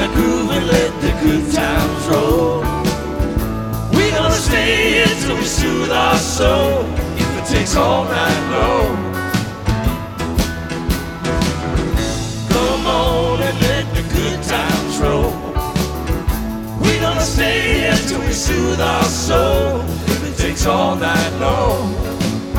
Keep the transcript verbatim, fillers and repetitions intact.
groove and let the good times roll. We're gonna stay here till we soothe our soul, if it takes all night long. Come on and let the good times roll. We're gonna stay here till we soothe our soul, if it takes all night